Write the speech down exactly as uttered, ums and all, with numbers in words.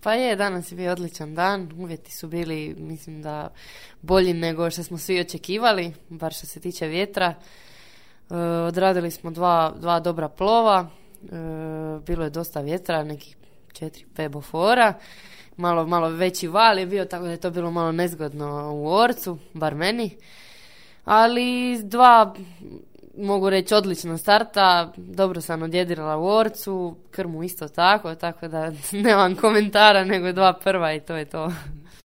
Pa je, danas je bio odličan dan, uvjeti su bili, mislim da, bolji nego što smo svi očekivali, bar što se tiče vjetra. E, odradili smo dva, dva dobra plova, e, bilo je dosta vjetra, nekih četiri pet bofora, malo, malo veći val je bio, tako da je to bilo malo nezgodno u orcu, bar meni. Ali dva, mogu reći, odlična starta, dobro sam odjedirala u orcu, krmu isto tako, tako da nemam komentara nego dva prva i to je to.